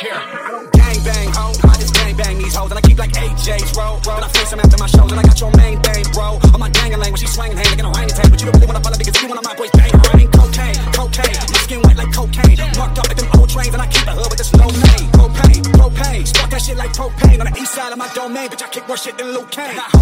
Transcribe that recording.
Here. Gang bang, ho. I just gang bang these hoes. And I keep like AJ's roll. And I face them after my shows. And I got your main thing, bro. On my dangling when she swinging, hand like an orangutan. But you don't really wanna follow because you one of my boys bang. Running cocaine, cocaine. My skin wet like cocaine. Marked up like them old trains. And I keep a hood with this low name. Propane, propane. Spark that shit like propane. On the east side of my domain. Bitch, I kick more shit than Luke Kane.